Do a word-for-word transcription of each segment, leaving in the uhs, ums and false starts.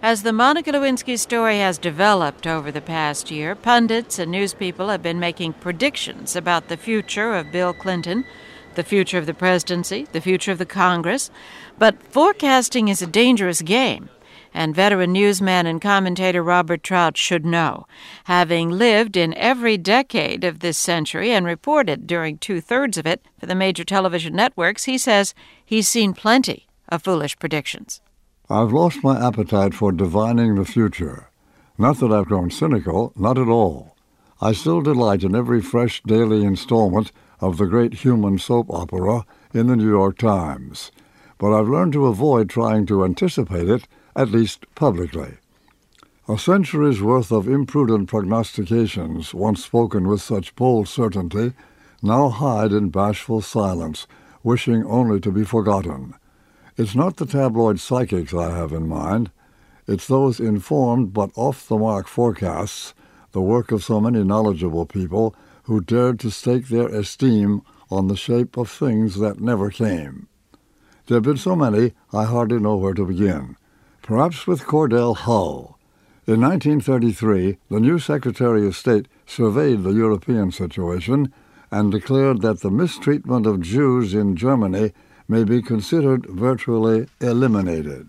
As the Monica Lewinsky story has developed over the past year, pundits and news people have been making predictions about the future of Bill Clinton, the future of the presidency, the future of the Congress. But forecasting is a dangerous game, and veteran newsman and commentator Robert Trout should know. Having lived in every decade of this century and reported during two-thirds of it for the major television networks, he says he's seen plenty of foolish predictions. I've lost my appetite for divining the future. Not that I've grown cynical, not at all. I still delight in every fresh daily installment of the great human soap opera in the New York Times. But I've learned to avoid trying to anticipate it, at least publicly. A century's worth of imprudent prognostications, once spoken with such bold certainty, now hide in bashful silence, wishing only to be forgotten. It's not the tabloid psychics I have in mind. It's those informed but off-the-mark forecasts, the work of so many knowledgeable people who dared to stake their esteem on the shape of things that never came. There have been so many, I hardly know where to begin. Perhaps with Cordell Hull. In nineteen thirty-three, the new Secretary of State surveyed the European situation and declared that the mistreatment of Jews in Germany may be considered virtually eliminated.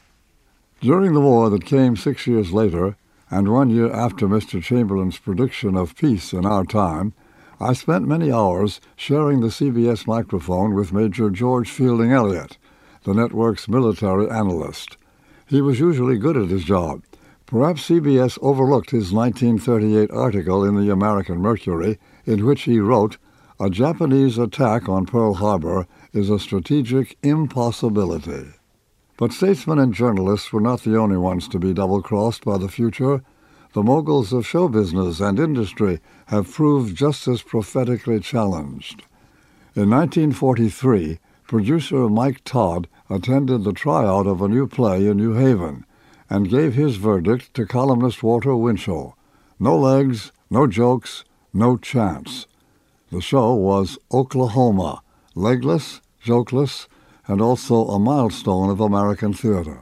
During the war that came six years later, and one year after Mister Chamberlain's prediction of peace in our time, I spent many hours sharing the C B S microphone with Major George Fielding Eliot, the network's military analyst. He was usually good at his job. Perhaps C B S overlooked his nineteen thirty-eight article in the American Mercury, in which he wrote, "A Japanese attack on Pearl Harbor is a strategic impossibility." But statesmen and journalists were not the only ones to be double-crossed by the future. The moguls of show business and industry have proved just as prophetically challenged. In nineteen forty-three, producer Mike Todd attended the tryout of a new play in New Haven and gave his verdict to columnist Walter Winchell. No legs, no jokes, no chance. The show was Oklahoma, legless, jokeless, and also a milestone of American theater.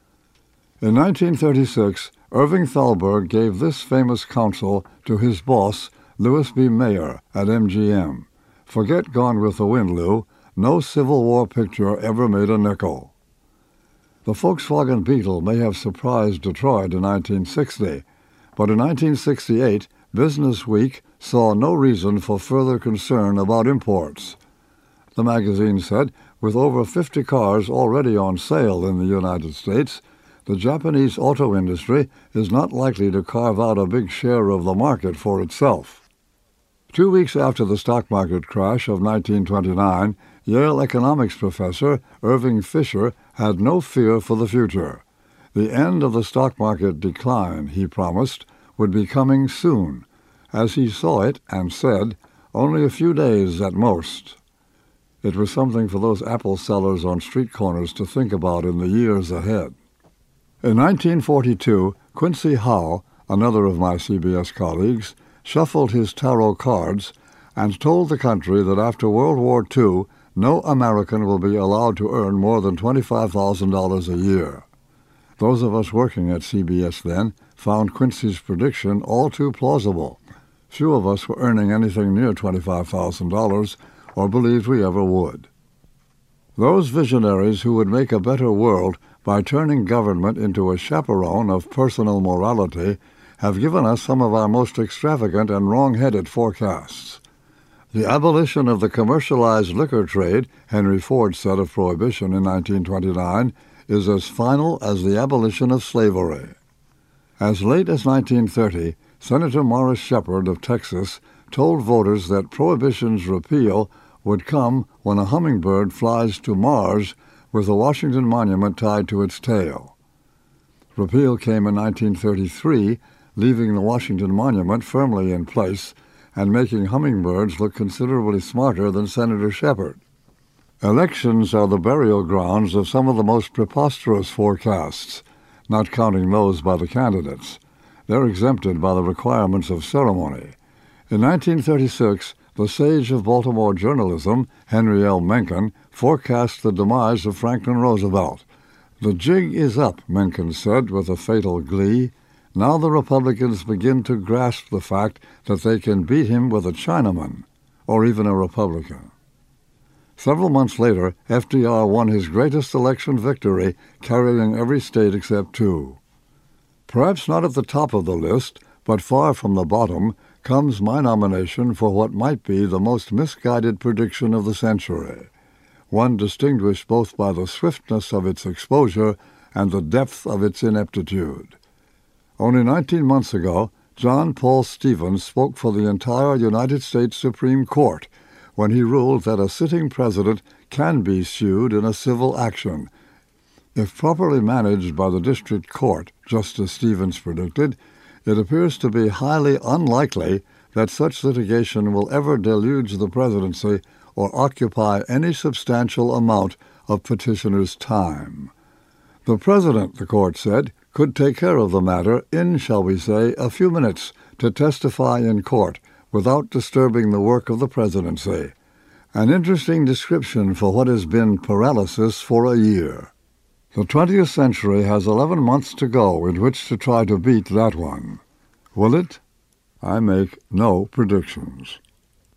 In nineteen thirty-six, Irving Thalberg gave this famous counsel to his boss, Louis B. Mayer, at M G M. "Forget Gone with the Wind, Lou. No Civil War picture ever made a nickel." The Volkswagen Beetle may have surprised Detroit in nineteen sixty, but in nineteen sixty-eight, Business Week saw no reason for further concern about imports. The magazine said, with over fifty cars already on sale in the United States, the Japanese auto industry is not likely to carve out a big share of the market for itself. Two weeks after the stock market crash of nineteen twenty-nine, Yale economics professor Irving Fisher had no fear for the future. The end of the stock market decline, he promised, would be coming soon, as he saw it and said, only a few days at most. It was something for those apple sellers on street corners to think about in the years ahead. In nineteen forty-two, Quincy Howe, another of my C B S colleagues, shuffled his tarot cards and told the country that after World War Two, no American will be allowed to earn more than twenty-five thousand dollars a year. Those of us working at C B S then found Quincy's prediction all too plausible. Few of us were earning anything near twenty-five thousand dollars or believed we ever would. Those visionaries who would make a better world by turning government into a chaperone of personal morality have given us some of our most extravagant and wrong-headed forecasts. The abolition of the commercialized liquor trade, Henry Ford said of Prohibition in nineteen twenty-nine, is as final as the abolition of slavery. As late as nineteen thirty, Senator Morris Shepherd of Texas told voters that Prohibition's repeal would come when a hummingbird flies to Mars with the Washington Monument tied to its tail. Repeal came in nineteen thirty-three, leaving the Washington Monument firmly in place and making hummingbirds look considerably smarter than Senator Shepherd. Elections are the burial grounds of some of the most preposterous forecasts, not counting those by the candidates. They're exempted by the requirements of ceremony. In nineteen thirty-six, the sage of Baltimore journalism, Henry L. Mencken, forecast the demise of Franklin Roosevelt. The jig is up, Mencken said with a fatal glee. Now the Republicans begin to grasp the fact that they can beat him with a Chinaman, or even a Republican. Several months later, F D R won his greatest election victory, carrying every state except two. Perhaps not at the top of the list, but far from the bottom, comes my nomination for what might be the most misguided prediction of the century, one distinguished both by the swiftness of its exposure and the depth of its ineptitude. Only nineteen months ago, John Paul Stevens spoke for the entire United States Supreme Court when he ruled that a sitting president can be sued in a civil action. If properly managed by the district court, just as Stevens predicted, it appears to be highly unlikely that such litigation will ever deluge the presidency or occupy any substantial amount of petitioners' time. The president, the court said, could take care of the matter in, shall we say, a few minutes to testify in court without disturbing the work of the presidency. An interesting description for what has been paralysis for a year. The twentieth century has eleven months to go in which to try to beat that one. Will it? I make no predictions.